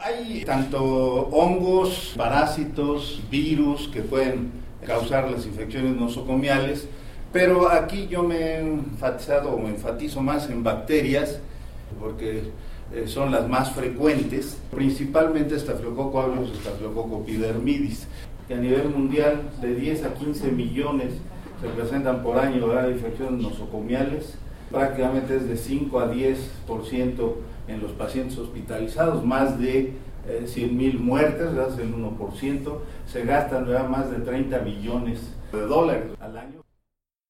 Hay tanto hongos, parásitos, virus que pueden causar las infecciones nosocomiales, pero aquí yo me he enfatizado o me enfatizo más en bacterias porque son las más frecuentes, principalmente Staphylococcus aureus, Staphylococcus epidermidis, que a nivel mundial de 10 a 15 millones se presentan por año de infecciones nosocomiales, prácticamente es de 5 a 10% en los pacientes hospitalizados, más de 100,000 muertes, es el 1%, se gastan más de 30 billones de dólares al año.